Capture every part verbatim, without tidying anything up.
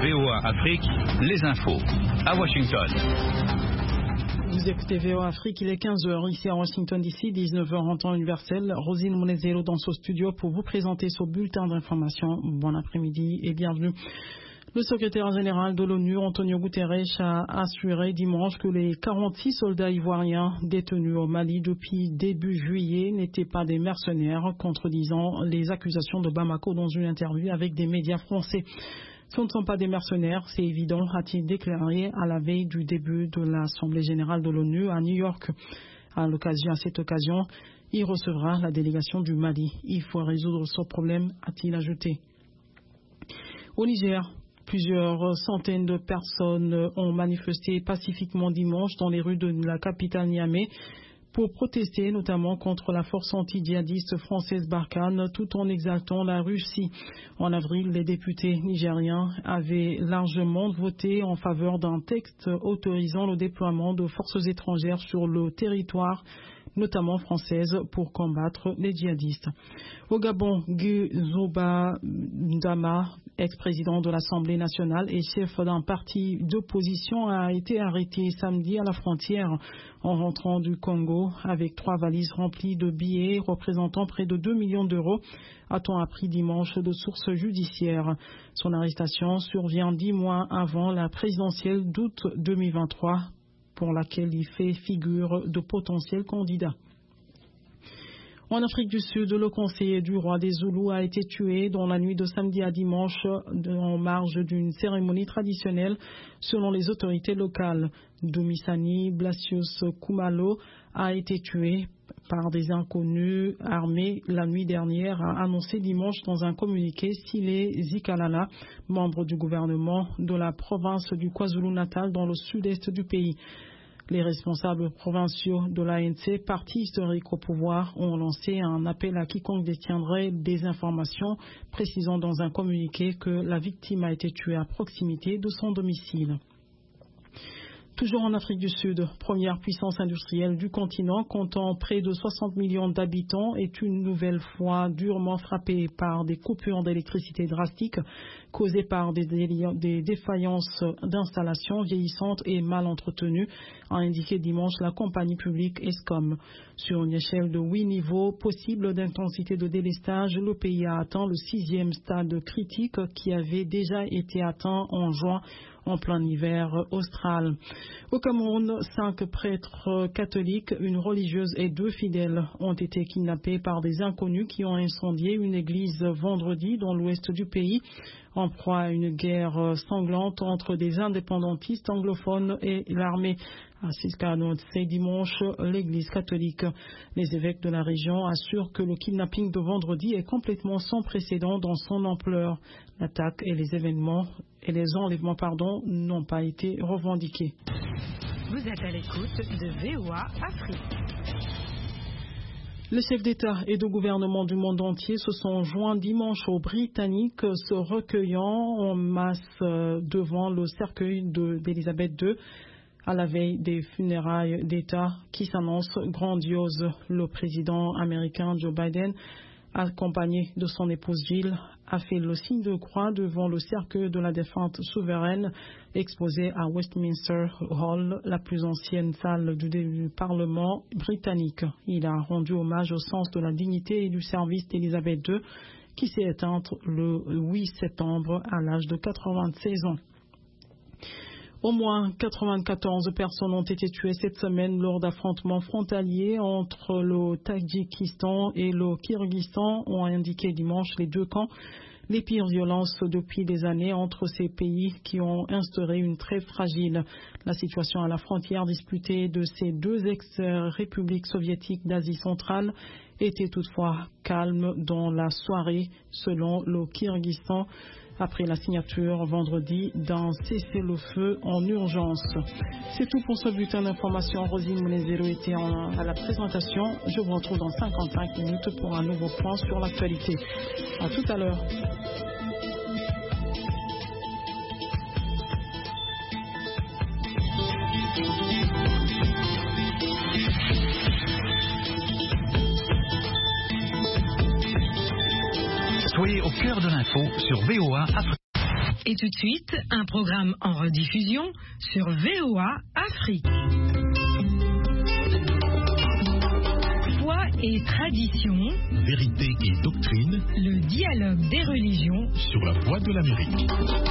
V O A Afrique, les infos. À Washington. Vous écoutez V O A Afrique, il est quinze heures ici à Washington D C, dix-neuf heures en temps universel. Rosine Monezero dans ce studio pour vous présenter ce bulletin d'information. Bon après-midi et bienvenue. Le secrétaire général de l'ONU, Antonio Guterres, a assuré dimanche que les quarante-six soldats ivoiriens détenus au Mali depuis début juillet n'étaient pas des mercenaires, contredisant les accusations de Bamako dans une interview avec des médias français. Ce ne sont pas des mercenaires, c'est évident, a-t-il déclaré à la veille du début de l'Assemblée générale de l'ONU à New York. À l'occasion, à cette occasion, il recevra la délégation du Mali. Il faut résoudre ce problème, a-t-il ajouté. Au Niger, plusieurs centaines de personnes ont manifesté pacifiquement dimanche dans les rues de la capitale Niamey pour protester notamment contre la force anti-djihadiste française Barkhane tout en exaltant la Russie. En avril, les députés nigériens avaient largement voté en faveur d'un texte autorisant le déploiement de forces étrangères sur le territoire, notamment françaises, pour combattre les djihadistes. Au Gabon, Guy Zoba Ndama, ex-président de l'Assemblée nationale et chef d'un parti d'opposition, a été arrêté samedi à la frontière en rentrant du Congo avec trois valises remplies de billets représentant près de deux millions d'euros, a-t-on appris dimanche de sources judiciaires. Son arrestation survient dix mois avant la présidentielle d'août deux mille vingt-trois, pour laquelle il fait figure de potentiel candidat. En Afrique du Sud, le conseiller du roi des Zoulous a été tué dans la nuit de samedi à dimanche en marge d'une cérémonie traditionnelle selon les autorités locales. Dumisani Blasius Kumalo a été tué par des inconnus armés la nuit dernière, a annoncé dimanche dans un communiqué Sile Zikalala, membre du gouvernement de la province du KwaZulu-Natal dans le sud-est du pays. Les responsables provinciaux de l'A N C, parti historique au pouvoir, ont lancé un appel à quiconque détiendrait des informations, précisant dans un communiqué que la victime a été tuée à proximité de son domicile. Toujours en Afrique du Sud, première puissance industrielle du continent, comptant près de soixante millions d'habitants, est une nouvelle fois durement frappée par des coupures d'électricité drastiques causées par des, des défaillances d'installations vieillissantes et mal entretenues, a indiqué dimanche la compagnie publique Eskom. Sur une échelle de huit niveaux possibles d'intensité de délestage, le pays a atteint le sixième stade critique qui avait déjà été atteint en juin en plein hiver austral. Au Cameroun, cinq prêtres catholiques, une religieuse et deux fidèles ont été kidnappés par des inconnus qui ont incendié une église vendredi dans l'ouest du pays, en proie à une guerre sanglante entre des indépendantistes anglophones et l'armée. Ainsi qu'a annoncé dimanche l'église catholique. Les évêques de la région assurent que le kidnapping de vendredi est complètement sans précédent dans son ampleur. L'attaque et les événements et les enlèvements pardon, n'ont pas été revendiqués. Vous êtes à l'écoute de V O A Afrique. Les chefs d'État et de gouvernement du monde entier se sont joints dimanche aux Britanniques, se recueillant en masse devant le cercueil d'Élisabeth deux à la veille des funérailles d'État qui s'annoncent grandioses. Le président américain Joe Biden, accompagné de son épouse Jill, a fait le signe de croix devant le cercueil de la défunte souveraine exposé à Westminster Hall, la plus ancienne salle du, du Parlement britannique. Il a rendu hommage au sens de la dignité et du service d'Élisabeth deux qui s'est éteinte le huit septembre à l'âge de quatre-vingt-seize ans. Au moins quatre-vingt-quatorze personnes ont été tuées cette semaine lors d'affrontements frontaliers entre le Tadjikistan et le Kyrgyzstan, ont indiqué dimanche les deux camps. Les pires violences depuis des années entre ces pays qui ont instauré une trêve fragile. La situation à la frontière disputée de ces deux ex-républiques soviétiques d'Asie centrale était toutefois calme dans la soirée, selon le Kyrgyzstan, après la signature vendredi d'un cessez-le-feu en urgence. C'est tout pour ce bulletin d'information. Rosine Monezero était en, à la présentation. Je vous retrouve dans cinquante-cinq minutes pour un nouveau point sur l'actualité. À tout à l'heure. Soyez au cœur de l'info sur V O A Afrique. Et tout de suite, un programme en rediffusion sur V O A Afrique. Foi et tradition, vérité et doctrine, le dialogue des religions sur la voie de l'Amérique.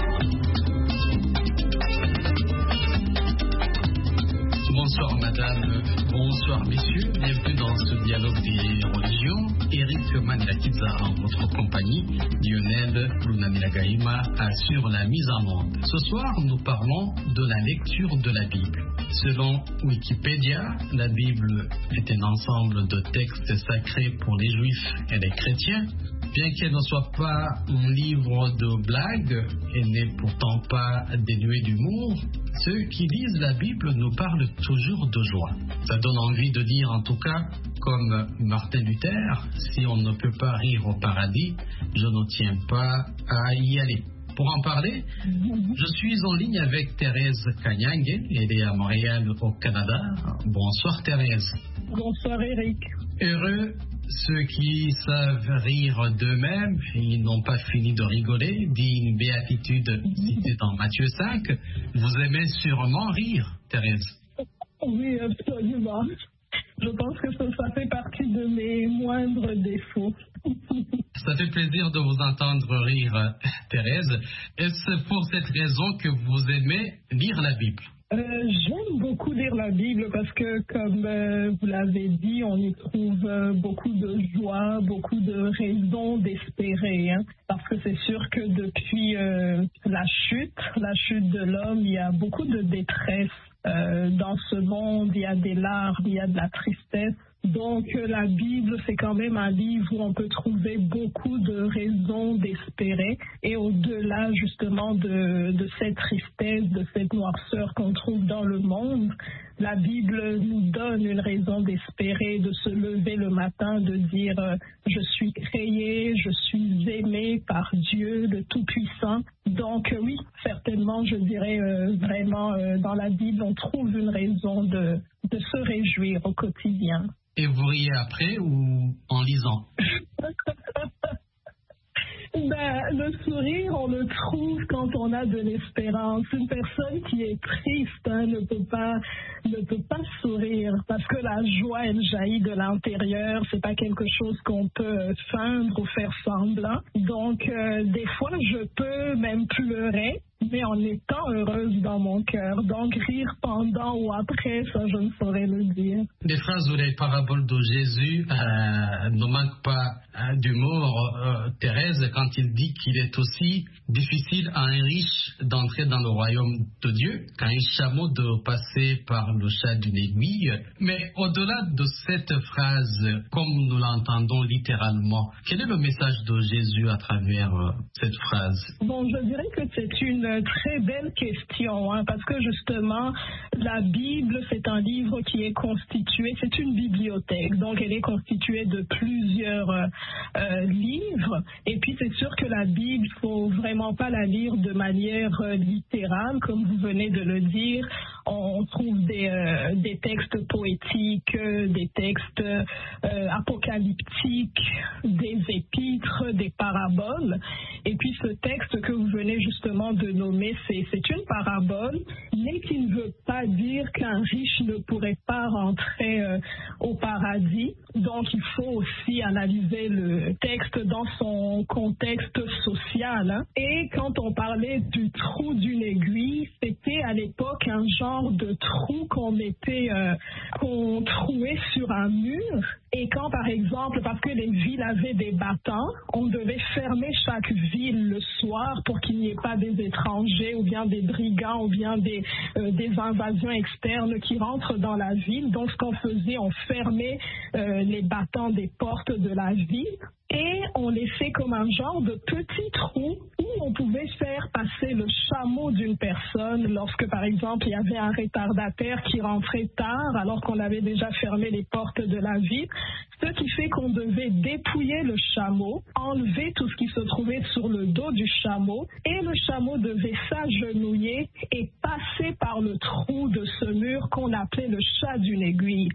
Bonsoir madame, bonsoir messieurs, bienvenue dans ce dialogue des religions. Eric Manilakidza en votre compagnie, Lionel Lunamilagaïma assure la mise en onde. Ce soir, nous parlons de la lecture de la Bible. Selon Wikipédia, la Bible est un ensemble de textes sacrés pour les juifs et les chrétiens. Bien qu'elle ne soit pas un livre de blagues, elle n'est pourtant pas dénuée d'humour. Ceux qui lisent la Bible nous parlent toujours de joie. Ça donne envie de dire en tout cas, comme Martin Luther, si on ne peut pas rire au paradis, je ne tiens pas à y aller. Pour en parler, je suis en ligne avec Thérèse Kanyang, elle est à Montréal au Canada. Bonsoir Thérèse. Bonsoir Eric. Heureux ceux qui savent rire d'eux-mêmes, ils n'ont pas fini de rigoler, dit une béatitude citée dans Matthieu cinq. Vous aimez sûrement rire, Thérèse. Oui, absolument. Je pense que ça, ça fait partie de mes moindres défauts. Ça fait plaisir de vous entendre rire, Thérèse. Est-ce pour cette raison que vous aimez lire la Bible? Euh, j'aime beaucoup lire la Bible parce que, comme euh, vous l'avez dit, on y trouve euh, beaucoup de joie, beaucoup de raisons d'espérer. Hein, parce que c'est sûr que depuis euh, la chute, la chute de l'homme, il y a beaucoup de détresse. Euh, dans ce monde, il y a des larmes, il y a de la tristesse. Donc, euh, la Bible, c'est quand même un livre où on peut trouver beaucoup de raisons d'espérer. Et au-delà, justement, de, de cette tristesse, de cette noirceur qu'on trouve dans le monde, la Bible nous donne une raison d'espérer, de se lever le matin, de dire euh, « Je suis créé, je suis aimé par Dieu, le Tout-Puissant ». Donc, euh, oui, certainement, je dirais euh, vraiment, euh, dans la Bible, on trouve une raison de, de se réjouir au quotidien. Et vous riez après ou en lisant? Ben, le sourire, on le trouve quand on a de l'espérance. Une personne qui est triste hein, ne peut pas, ne peut pas sourire parce que la joie, elle jaillit de l'intérieur. C'est pas quelque chose qu'on peut feindre ou faire semblant. Donc, euh, des fois, je peux même pleurer, mais en étant heureuse dans mon cœur. Donc, rire pendant ou après, ça, je ne saurais le dire. Les phrases ou les paraboles de Jésus euh, ne manquent pas euh, d'humour, euh, Thérèse, quand il dit qu'il est aussi difficile à un riche d'entrer dans le royaume de Dieu qu'à un chameau de passer par le chat d'une aiguille. Mais au-delà de cette phrase, comme nous l'entendons littéralement, quel est le message de Jésus à travers euh, cette phrase? Bon, je dirais que c'est une très belle question, hein, parce que justement, la Bible, c'est un livre qui est constitué, c'est une bibliothèque, donc elle est constituée de plusieurs euh, euh, livres, et puis c'est sûr que la Bible, il ne faut vraiment pas la lire de manière euh, littérale, comme vous venez de le dire. On trouve des, euh, des textes poétiques, euh, des textes euh, apocalyptiques, des épîtres, des paraboles. Et puis ce texte que vous venez justement de nommer, c'est, c'est une parabole, mais qui ne veut pas dire qu'un riche ne pourrait pas rentrer euh, au paradis. Donc il faut aussi analyser le texte dans son contexte social. Hein. Et quand on parlait du trou d'une aiguille, c'était à l'époque un genre de trou qu'on mettait, euh, qu'on trouait sur un mur. Et quand, par exemple, parce que les villes avaient des battants, on devait fermer chaque ville le soir pour qu'il n'y ait pas des étrangers ou bien des brigands ou bien des, euh, des invasions externes qui rentrent dans la ville. Donc, ce qu'on faisait, on fermait euh, les battants des portes de la ville. Et on laissait comme un genre de petit trou où on pouvait faire passer le chameau d'une personne lorsque, par exemple, il y avait un retardataire qui rentrait tard alors qu'on avait déjà fermé les portes de la ville. Ce qui fait qu'on devait dépouiller le chameau, enlever tout ce qui se trouvait sur le dos du chameau, et le chameau devait s'agenouiller et passer par le trou de ce mur qu'on appelait le chat d'une aiguille.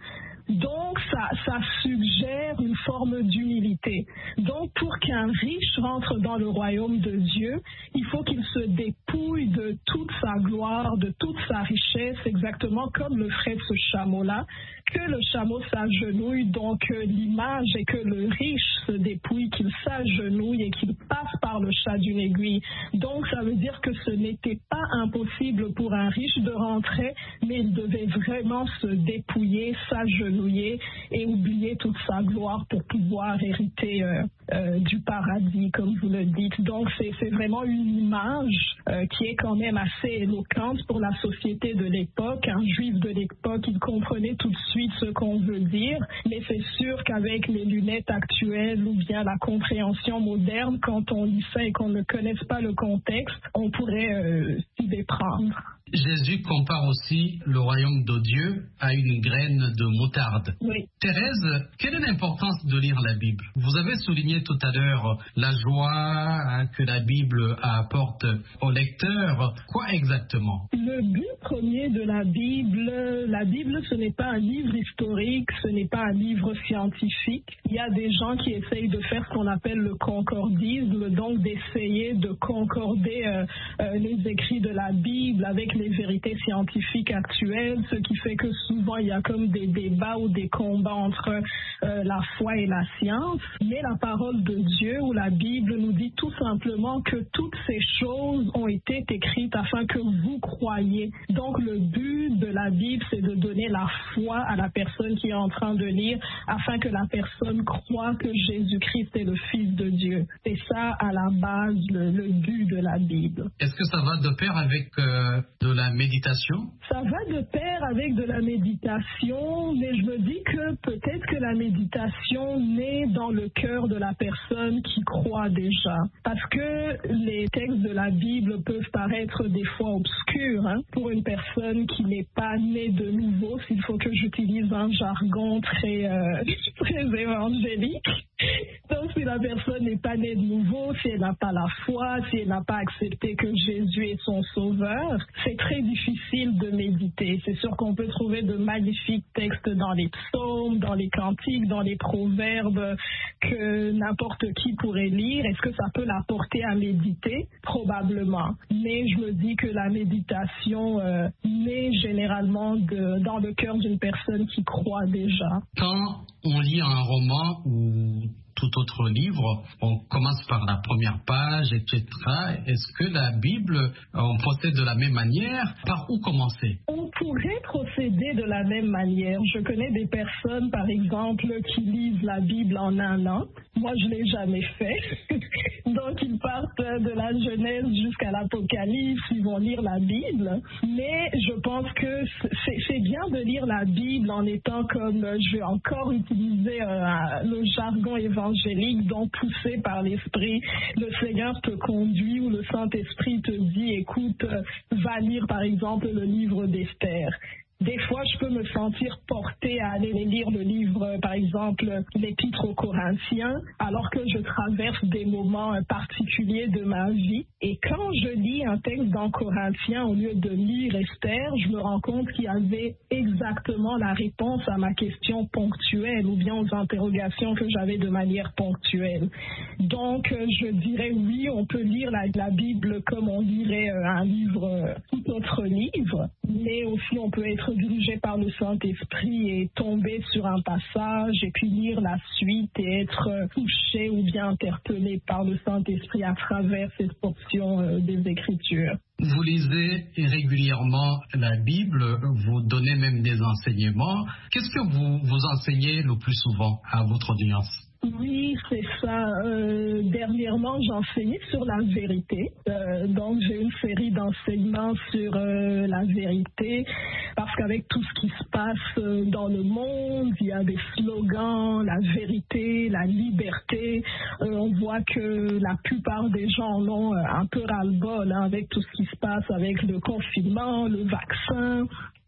Donc, ça, ça suggère une forme d'humilité. Donc, pour qu'un riche rentre dans le royaume de Dieu, il faut qu'il se dépouille de toute sa gloire, de toute sa richesse, exactement comme le ferait ce chameau-là, que le chameau s'agenouille. Donc, euh, l'image est que le riche se dépouille, qu'il s'agenouille et qu'il passe par le chat d'une aiguille. Donc, ça veut dire que ce n'était pas impossible pour un riche de rentrer, mais il devait vraiment se dépouiller, s'agenouiller et oublier toute sa gloire pour pouvoir hériter euh, euh, du paradis, comme vous le dites. Donc, c'est, c'est vraiment une image euh, qui est quand même assez éloquente pour la société de l'époque. Un juif de l'époque, il comprenait tout de suite ce qu'on veut dire, mais c'est sûr qu'avec les lunettes actuelles ou bien la compréhension moderne, quand on lit ça et qu'on ne connaisse pas le contexte, on pourrait euh, s'y déprendre. Jésus compare aussi le royaume de Dieu à une graine de moutarde. Oui. Thérèse, quelle est l'importance de lire la Bible? Vous avez souligné tout à l'heure la joie hein, que la Bible apporte au lecteur. Quoi exactement? Le but premier de la Bible, la Bible, ce n'est pas un livre historique, ce n'est pas un livre scientifique. Il y a des gens qui essayent de faire ce qu'on appelle le concordisme, donc d'essayer de concorder euh, euh, les écrits de la Bible avec les vérités scientifiques actuelles, ce qui fait que souvent il y a comme des débats ou des combats entre euh, la foi et la science. Mais la parole de Dieu ou la Bible nous dit tout simplement que toutes ces choses ont été écrites afin que vous croyiez. Donc le but de la Bible, c'est de donner la foi à la personne qui est en train de lire afin que la personne croie que Jésus-Christ est le Fils de Dieu. C'est ça à la base le, le but de la Bible. Est-ce que ça va de pair avec euh, de la méditation? Ça va de pair avec de la méditation, mais je me dis que peut-être que la méditation naît dans le cœur de la personne qui croit déjà. Parce que les textes de la Bible peuvent paraître des fois obscurs hein, pour une personne qui n'est pas née de nouveau, s'il faut que j'utilise un jargon très, euh, très évangélique. Donc si la personne n'est pas née de nouveau, si elle n'a pas la foi, si elle n'a pas accepté que Jésus est son sauveur, c'est très difficile de méditer. C'est sûr qu'on peut trouver de magnifiques textes dans les psaumes, dans les cantiques, dans les proverbes que n'importe qui pourrait lire. Est-ce que ça peut l'apporter à méditer? Probablement. Mais je me dis que la méditation euh, naît généralement de, dans le cœur d'une personne qui croit déjà. Quand on lit un roman ou tout autre livre, on commence par la première page, et cetera. Est-ce que la Bible, on procède de la même manière? Par où commencer? On pourrait procéder de la même manière. Je connais des personnes, par exemple, qui lisent la Bible en un an. Moi, je ne l'ai jamais fait. Donc, ils partent de la Genèse jusqu'à l'Apocalypse, ils vont lire la Bible. Mais je pense que c'est, c'est bien de lire la Bible en étant comme, je vais encore utiliser euh, le jargon évangélique, donc poussé par l'Esprit. Le Seigneur te conduit ou le Saint-Esprit te dit, écoute, va lire par exemple le livre d'Esther. Des fois, je peux me sentir portée à aller lire le livre, par exemple, l'Épître aux Corinthiens, alors que je traverse des moments particuliers de ma vie. Et quand je lis un texte dans Corinthiens, au lieu de lire Esther, je me rends compte qu'il y avait exactement la réponse à ma question ponctuelle ou bien aux interrogations que j'avais de manière ponctuelle. Donc, je dirais oui, on peut lire la, la Bible comme on lirait un livre, tout autre livre, mais aussi on peut être dirigé par le Saint-Esprit et tomber sur un passage et puis lire la suite et être touché ou bien interpellé par le Saint-Esprit à travers cette portion des Écritures. Vous lisez régulièrement la Bible, vous donnez même des enseignements. Qu'est-ce que vous, vous enseignez le plus souvent à votre audience? Oui, c'est ça. Euh, dernièrement, j'enseignais sur la vérité. Euh, donc, j'ai une série d'enseignements sur euh, la vérité parce qu'avec tout ce qui se passe euh, dans le monde, il y a des slogans, la vérité, la liberté. Euh, on voit que la plupart des gens en ont un peu ras-le-bol hein, avec tout ce qui se passe avec le confinement, le vaccin.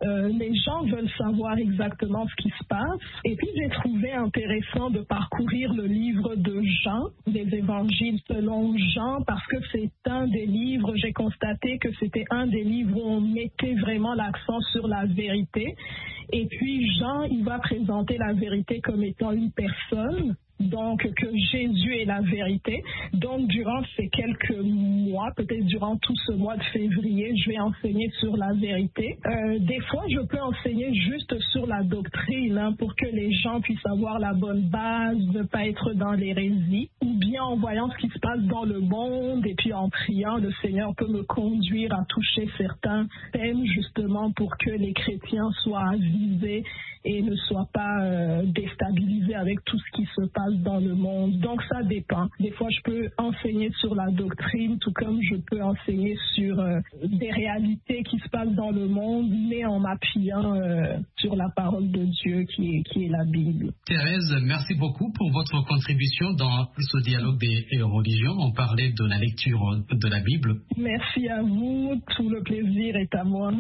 euh, les gens veulent savoir exactement ce qui se passe. Et puis j'ai trouvé intéressant de parcourir le livre de Jean, les évangiles selon Jean, parce que c'est un des livres, j'ai constaté que c'était un des livres où on mettait vraiment l'accent sur la vérité. Et puis Jean, il va présenter la vérité comme étant une personne. Donc, que Jésus est la vérité. Donc, durant ces quelques mois, peut-être durant tout ce mois de février, je vais enseigner sur la vérité. Euh, des fois, je peux enseigner juste sur la doctrine hein, pour que les gens puissent avoir la bonne base, ne pas être dans l'hérésie. Ou bien en voyant ce qui se passe dans le monde et puis en priant, le Seigneur peut me conduire à toucher certains thèmes justement pour que les chrétiens soient avisés et ne soient pas euh, déstabilisés avec tout ce qui se passe dans le monde. Donc ça dépend. Des fois, je peux enseigner sur la doctrine, tout comme je peux enseigner sur euh, des réalités qui se passent dans le monde, mais en m'appuyant euh, sur la parole de Dieu qui est, qui est la Bible. Thérèse, merci beaucoup pour votre contribution dans ce dialogue des religions. On parlait de la lecture de la Bible. Merci à vous. Tout le plaisir est à moi.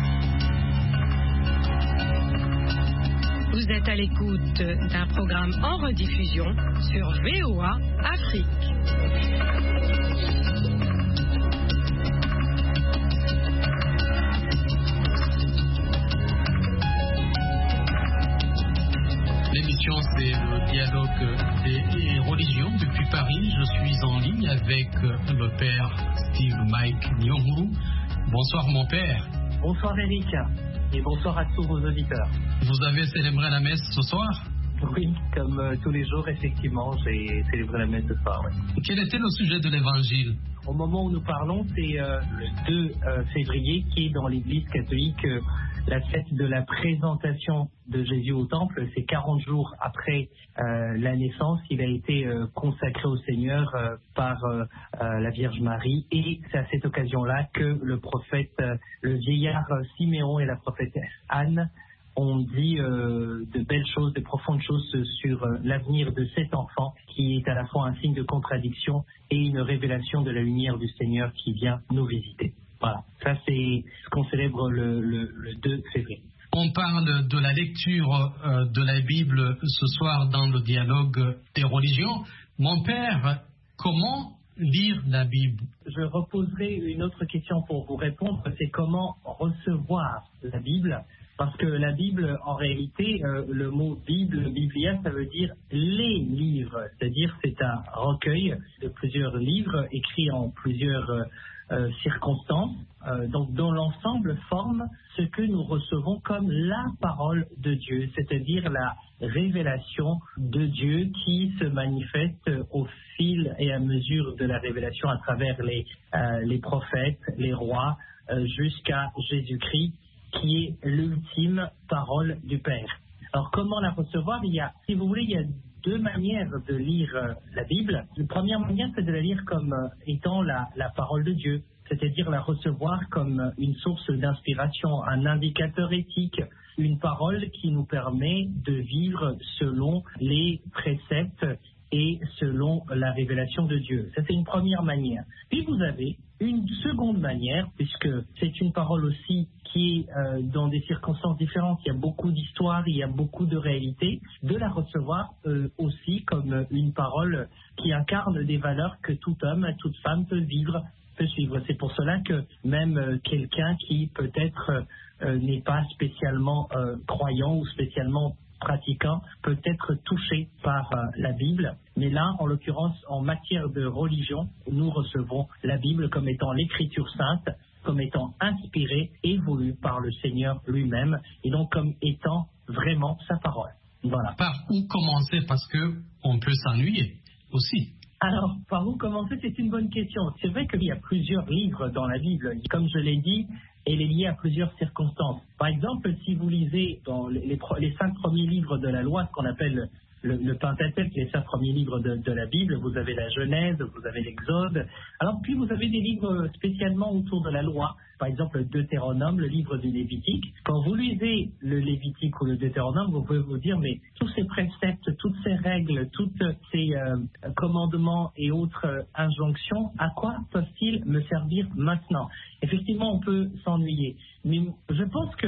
Vous êtes à l'écoute d'un programme en rediffusion sur V O A Afrique. L'émission, c'est le dialogue des religions. Depuis Paris, je suis en ligne avec le père Steve Mike Nyonguru. Bonsoir mon père. Bonsoir Eric. Et bonsoir à tous vos auditeurs. Vous avez célébré la messe ce soir? Oui, comme euh, tous les jours, effectivement, j'ai célébré la messe ce soir. Oui. Quel était le sujet de l'évangile? Au moment où nous parlons, c'est euh, le deux euh, février, qui est dans l'Église catholique euh, la fête de la présentation de Jésus au temple. C'est quarante jours après euh, la naissance. Il a été euh, consacré au Seigneur euh, par euh, euh, la Vierge Marie. Et c'est à cette occasion-là que le prophète, euh, le vieillard Siméon et la prophétesse Anne ont dit euh, de belles choses, de profondes choses sur euh, l'avenir de cet enfant qui est à la fois un signe de contradiction et une révélation de la lumière du Seigneur qui vient nous visiter. Voilà, ça c'est ce qu'on célèbre le, le, le deux février. On parle de la lecture euh, de la Bible ce soir dans le dialogue des religions. Mon père, comment lire la Bible? Je reposerai une autre question pour vous répondre, c'est comment recevoir la Bible. Parce que la Bible, en réalité, euh, le mot Bible, Biblia, ça veut dire les livres. C'est-à-dire c'est un recueil de plusieurs livres écrits en plusieurs euh, euh, circonstances. Euh, donc, dont l'ensemble forme ce que nous recevons comme la parole de Dieu, c'est-à-dire la révélation de Dieu qui se manifeste au fil et à mesure de la révélation à travers les, euh, les prophètes, les rois, euh, jusqu'à Jésus-Christ, qui est l'ultime parole du Père. Alors, comment la recevoir? Il y a, si vous voulez, il y a deux manières de lire euh, la Bible. La première manière, c'est de la lire comme euh, étant la, la parole de Dieu, c'est-à-dire la recevoir comme euh, une source d'inspiration, un indicateur éthique, une parole qui nous permet de vivre selon les préceptes et selon la révélation de Dieu. Ça, c'est une première manière. Puis vous avez une seconde manière, puisque c'est une parole aussi qui est euh, dans des circonstances différentes, il y a beaucoup d'histoires, il y a beaucoup de réalités, de la recevoir euh, aussi comme une parole qui incarne des valeurs que tout homme, toute femme peut vivre, peut suivre. C'est pour cela que même euh, quelqu'un qui peut-être euh, n'est pas spécialement euh, croyant ou spécialement pratiquant peut être touché par euh, la Bible. Mais là, en l'occurrence, en matière de religion, nous recevons la Bible comme étant l'écriture sainte, comme étant inspirée et voulue par le Seigneur lui-même, et donc comme étant vraiment sa parole. Voilà. Par où commencer? Parce que on peut s'ennuyer aussi. Alors, par où commencer? C'est une bonne question. C'est vrai qu'il y a plusieurs livres dans la Bible. Comme je l'ai dit, elle est liée à plusieurs circonstances. Par exemple, si vous lisez dans les, les, les cinq premiers livres de la loi, ce qu'on appelle le, le Pentateuque, les cinq premiers livres de, de la Bible, vous avez la Genèse, vous avez l'Exode. Alors puis vous avez des livres spécialement autour de la loi. Par exemple, le Deutéronome, le livre du Lévitique. Quand vous lisez le Lévitique ou le Deutéronome, vous pouvez vous dire, mais tous ces préceptes, toutes ces règles, tous ces euh, commandements et autres euh, injonctions, à quoi peuvent-ils me servir maintenant? Effectivement, on peut s'ennuyer. Mais je pense que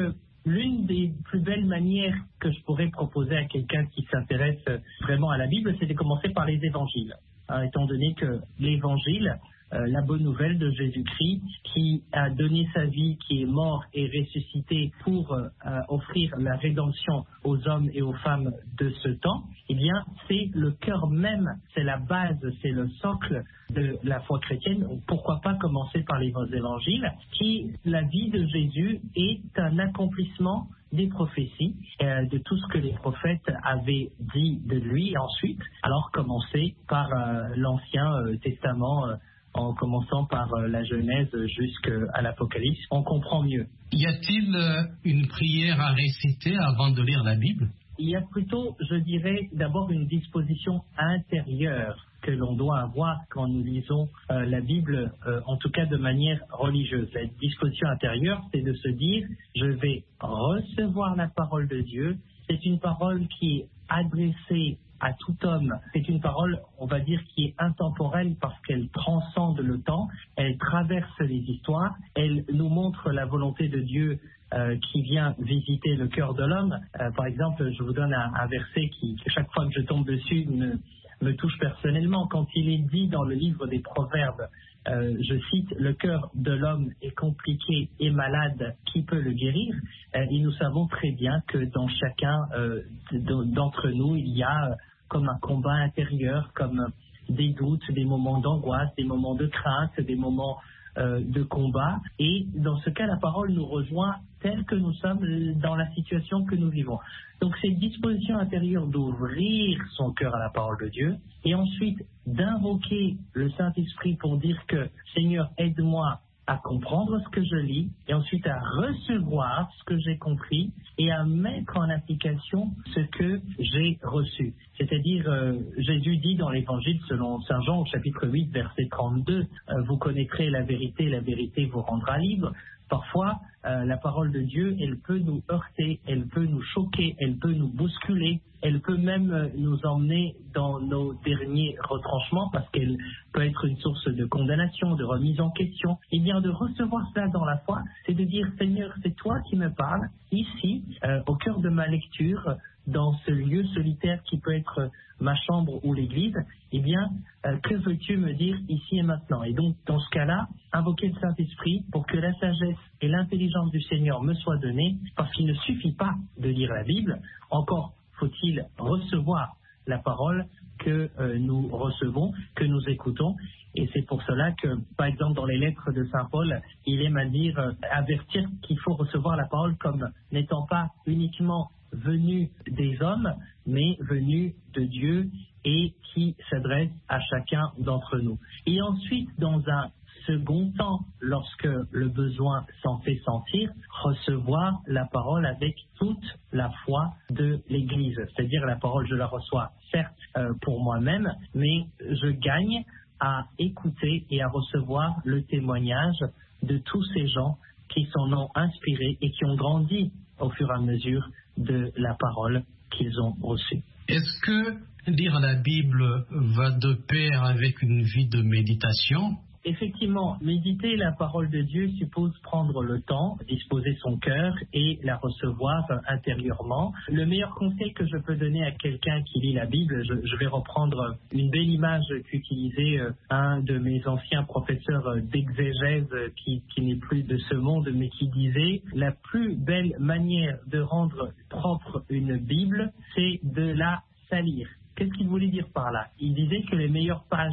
l'une des plus belles manières que je pourrais proposer à quelqu'un qui s'intéresse vraiment à la Bible, c'est de commencer par les évangiles. Hein, étant donné que l'évangile, euh, la bonne nouvelle de Jésus-Christ, qui a donné sa vie, qui est mort et ressuscité pour euh, offrir la rédemption aux hommes et aux femmes de ce temps, eh bien, c'est le cœur même, c'est la base, c'est le socle de la foi chrétienne. Pourquoi pas commencer par les évangiles, qui, la vie de Jésus est un accomplissement des prophéties, euh, de tout ce que les prophètes avaient dit de lui ensuite. Alors commencer par euh, l'Ancien euh, Testament, euh, en commençant par euh, la Genèse jusqu'à l'Apocalypse, on comprend mieux. Y a-t-il euh, une prière à réciter avant de lire la Bible? Il y a plutôt, je dirais, d'abord une disposition intérieure que l'on doit avoir quand nous lisons euh, la Bible, euh, en tout cas de manière religieuse. La disposition intérieure, c'est de se dire, je vais recevoir la parole de Dieu. C'est une parole qui est adressée à tout homme. C'est une parole, on va dire, qui est intemporelle parce qu'elle transcende le temps, elle traverse les histoires, elle nous montre la volonté de Dieu euh, qui vient visiter le cœur de l'homme. Euh, par exemple, je vous donne un, un verset qui, chaque fois que je tombe dessus, me, me touche personnellement. Quand il est dit dans le livre des Proverbes, euh, je cite, « Le cœur de l'homme est compliqué et malade, qui peut le guérir ?» euh, Et nous savons très bien que dans chacun euh, d'entre nous, il y a euh, comme un combat intérieur, comme des doutes, des moments d'angoisse, des moments de crainte, des moments euh, de combat. Et dans ce cas, la parole nous rejoint tel que nous sommes dans la situation que nous vivons. Donc cette disposition intérieure d'ouvrir son cœur à la parole de Dieu et ensuite d'invoquer le Saint-Esprit pour dire que Seigneur, aide-moi à comprendre ce que je lis et ensuite à recevoir ce que j'ai compris et à mettre en application ce que j'ai reçu. C'est-à-dire, euh, Jésus dit dans l'Évangile selon Saint Jean au chapitre huit, verset trente-deux, euh, « Vous connaîtrez la vérité, la vérité vous rendra libre ». Parfois, euh, la parole de Dieu, elle peut nous heurter, elle peut nous choquer, elle peut nous bousculer, elle peut même euh, nous emmener dans nos derniers retranchements parce qu'elle peut être une source de condamnation, de remise en question. Et bien, de recevoir cela dans la foi, c'est de dire, Seigneur, c'est toi qui me parles, ici, euh, au cœur de ma lecture, dans ce lieu solitaire qui peut être ma chambre ou l'église, eh bien, euh, que veux-tu me dire ici et maintenant? Et donc, dans ce cas-là, invoquer le Saint-Esprit pour que la sagesse et l'intelligence du Seigneur me soient données, parce qu'il ne suffit pas de lire la Bible, encore faut-il recevoir la parole que euh, nous recevons, que nous écoutons. Et c'est pour cela que, par exemple, dans les lettres de Saint Paul, il aime à dire, euh, avertir qu'il faut recevoir la parole comme n'étant pas uniquement venu des hommes, mais venu de Dieu et qui s'adresse à chacun d'entre nous. Et ensuite, dans un second temps, lorsque le besoin s'en fait sentir, recevoir la parole avec toute la foi de l'Église. C'est-à-dire la parole, je la reçois certes euh, pour moi-même, mais je gagne à écouter et à recevoir le témoignage de tous ces gens qui s'en ont inspirés et qui ont grandi au fur et à mesure de la parole qu'ils ont reçue. Est-ce que lire la Bible va de pair avec une vie de méditation? Effectivement, méditer la parole de Dieu suppose prendre le temps, disposer son cœur et la recevoir intérieurement. Le meilleur conseil que je peux donner à quelqu'un qui lit la Bible, je, je vais reprendre une belle image qu'utilisait un de mes anciens professeurs d'exégèse qui, qui n'est plus de ce monde, mais qui disait « La plus belle manière de rendre propre une Bible, c'est de la salir ». Qu'est-ce qu'il voulait dire par là? Il disait que les meilleures pages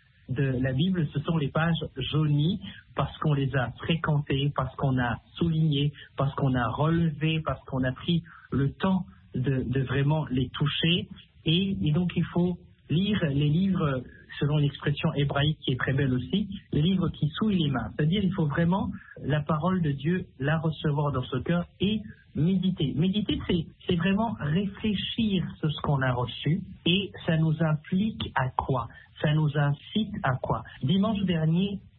de la Bible, ce sont les pages jaunies parce qu'on les a fréquentées, parce qu'on a souligné, parce qu'on a relevé, parce qu'on a pris le temps de, de vraiment les toucher. Et, et donc il faut lire les livres, selon une expression hébraïque qui est très belle aussi, les livres qui souillent les mains. C'est-à-dire il faut vraiment la parole de Dieu, la recevoir dans ce cœur et méditer. Méditer, c'est, c'est vraiment réfléchir sur ce qu'on a reçu et ça nous implique à quoi? Ça nous incite à quoi? Dimanche dernier,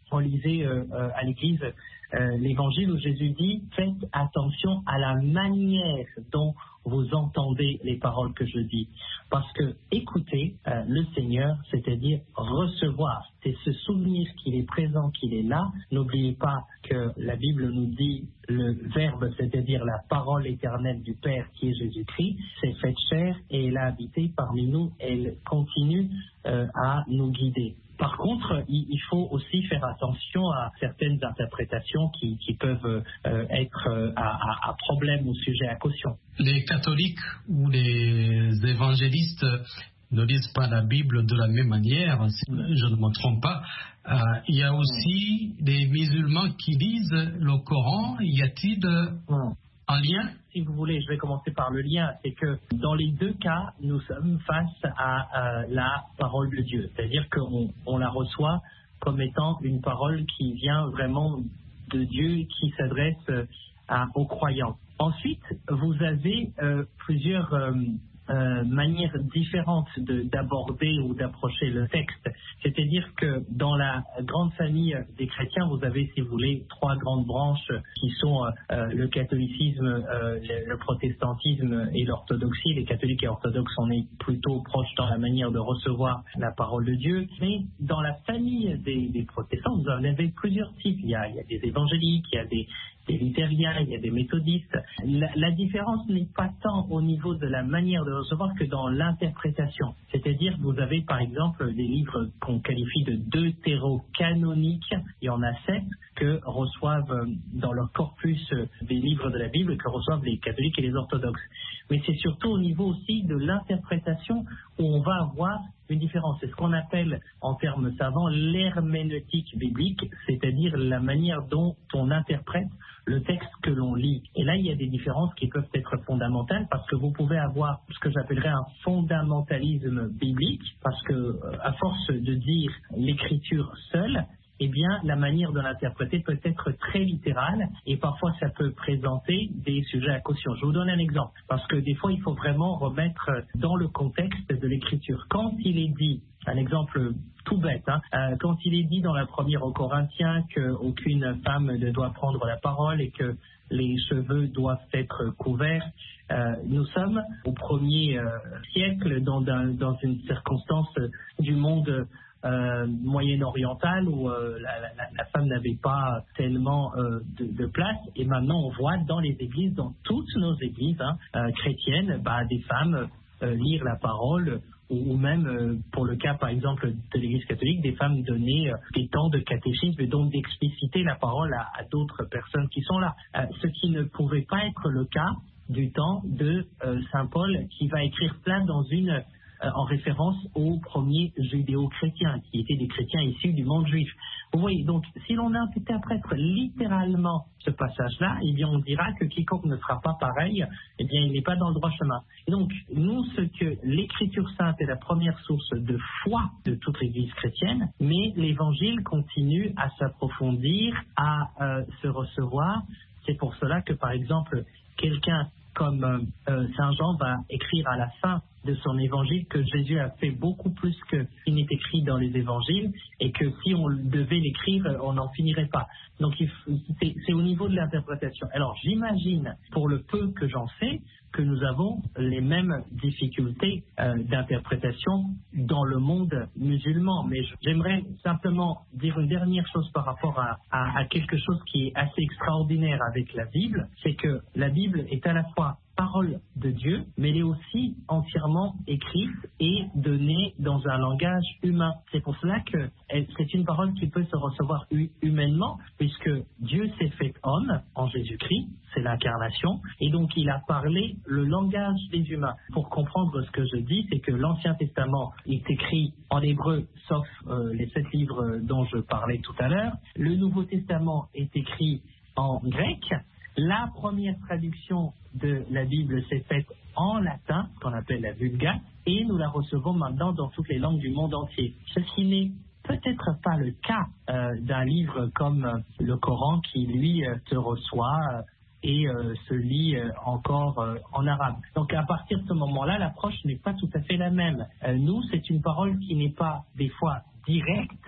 on lisait euh, euh, à l'église euh, l'évangile où Jésus dit « Faites attention à la manière dont vous entendez les paroles que je dis. » Parce que écouter euh, le Seigneur, c'est-à-dire recevoir, c'est se souvenir qu'il est présent, qu'il est là. N'oubliez pas que la Bible nous dit le Verbe, c'est-à-dire la parole éternelle du Père qui est Jésus-Christ, s'est faite chair et elle a habité parmi nous. Elle continue euh, à nous guider. Par contre, il faut aussi faire attention à certaines interprétations qui, qui peuvent euh, être euh, à, à, à problème ou sujet à caution. Les catholiques ou les évangélistes ne lisent pas la Bible de la même manière, si je ne me trompe pas. Euh, il y a aussi des musulmans qui lisent le Coran. Y a-t-il euh, un lien? Si vous voulez, je vais commencer par le lien. C'est que dans les deux cas, nous sommes face à euh, la parole de Dieu. C'est-à-dire qu'on on la reçoit comme étant une parole qui vient vraiment de Dieu, qui s'adresse euh, à, aux croyants. Ensuite, vous avez euh, plusieurs euh, euh, manières différentes de, d'aborder ou d'approcher le texte. C'est-à-dire que dans la grande famille des chrétiens, vous avez, si vous voulez, trois grandes branches qui sont euh, le catholicisme, euh, le, le protestantisme et l'orthodoxie. Les catholiques et orthodoxes, on est plutôt proches dans la manière de recevoir la parole de Dieu. Mais dans la famille des, des protestants, vous en avez plusieurs types. Il y a, il y a des évangéliques, il y a des des luthériens, il y a des méthodistes. La, la différence n'est pas tant au niveau de la manière de recevoir que dans l'interprétation. C'est-à-dire que vous avez par exemple des livres qu'on qualifie de deutérocanoniques, il y en a sept que reçoivent dans leur corpus des livres de la Bible que reçoivent les catholiques et les orthodoxes. Mais c'est surtout au niveau aussi de l'interprétation où on va avoir une différence. C'est ce qu'on appelle en termes savants l'herméneutique biblique, c'est-à-dire la manière dont on interprète le texte que l'on lit. Et là, il y a des différences qui peuvent être fondamentales parce que vous pouvez avoir ce que j'appellerais un fondamentalisme biblique parce que, à force de dire l'écriture seule, eh bien, la manière de l'interpréter peut être très littérale et parfois ça peut présenter des sujets à caution. Je vous donne un exemple, parce que des fois, il faut vraiment remettre dans le contexte de l'écriture. Quand il est dit, un exemple tout bête, hein, euh, quand il est dit dans la première aux Corinthiens qu'aucune femme ne doit prendre la parole et que les cheveux doivent être couverts, euh, nous sommes au premier euh, siècle dans, dans, dans une circonstance du monde Euh, moyen-orientale où euh, la, la, la femme n'avait pas tellement euh, de, de place, et maintenant on voit dans les églises, dans toutes nos églises hein, euh, chrétiennes, bah, des femmes euh, lire la parole ou, ou même euh, pour le cas par exemple de l'église catholique, des femmes donner euh, des temps de catéchisme et donc d'expliciter la parole à, à d'autres personnes qui sont là, euh, ce qui ne pouvait pas être le cas du temps de euh, Saint Paul qui va écrire plein dans une en référence aux premiers judéo-chrétiens, qui étaient des chrétiens issus du monde juif. Vous voyez, donc, si l'on interprète littéralement ce passage-là, eh bien, on dira que quiconque ne fera pas pareil, eh bien, il n'est pas dans le droit chemin. Et donc, nous, ce que l'Écriture sainte est la première source de foi de toute l'Église chrétienne, mais l'Évangile continue à s'approfondir, à euh, se recevoir. C'est pour cela que, par exemple, quelqu'un comme euh, Saint Jean va écrire à la fin de son évangile que Jésus a fait beaucoup plus que ce qui n'est écrit dans les évangiles et que si on devait l'écrire, on n'en finirait pas. Donc c'est, c'est au niveau de l'interprétation. Alors j'imagine, pour le peu que j'en sais, que nous avons les mêmes difficultés euh, d'interprétation dans le monde musulman. Mais j'aimerais simplement dire une dernière chose par rapport à, à, à quelque chose qui est assez extraordinaire avec la Bible, c'est que la Bible est à la fois parole de Dieu, mais elle est aussi entièrement écrite et donnée dans un langage humain. C'est pour cela que c'est une parole qui peut se recevoir humainement, puisque Dieu s'est fait homme en Jésus-Christ, c'est l'incarnation, et donc il a parlé le langage des humains. Pour comprendre ce que je dis, c'est que l'Ancien Testament est écrit en hébreu, sauf euh, les sept livres dont je parlais tout à l'heure. Le Nouveau Testament est écrit en grec. La première traduction de la Bible s'est faite en latin, ce qu'on appelle la Vulgate, et nous la recevons maintenant dans toutes les langues du monde entier. Ce qui n'est peut-être pas le cas euh, d'un livre comme euh, le Coran qui, lui, euh, se reçoit euh, et euh, se lit euh, encore euh, en arabe. Donc à partir de ce moment-là, l'approche n'est pas tout à fait la même. Euh, nous, c'est une parole qui n'est pas des fois directe,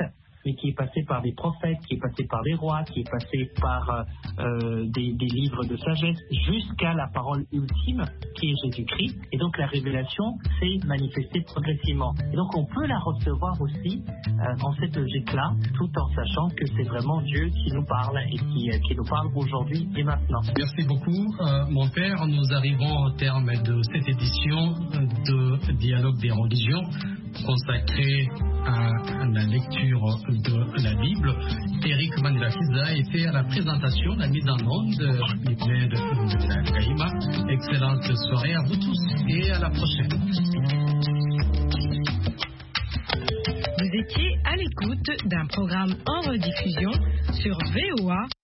mais qui est passé par des prophètes, qui est passé par des rois, qui est passé par euh, des, des livres de sagesse, jusqu'à la parole ultime qui est Jésus-Christ. Et donc la révélation s'est manifestée progressivement. Et donc on peut la recevoir aussi euh, en cette logique-là, tout en sachant que c'est vraiment Dieu qui nous parle et qui, euh, qui nous parle aujourd'hui et maintenant. Merci beaucoup, euh, mon père. Nous arrivons au terme de cette édition de Dialogue des religions consacrée à la lecture de la Bible. Eric Mandela-Kiza était à la présentation, la mise en onde du Youned Bluna Gaïma. Excellente soirée à vous tous et à la prochaine. Vous étiez à l'écoute d'un programme en rediffusion sur V O A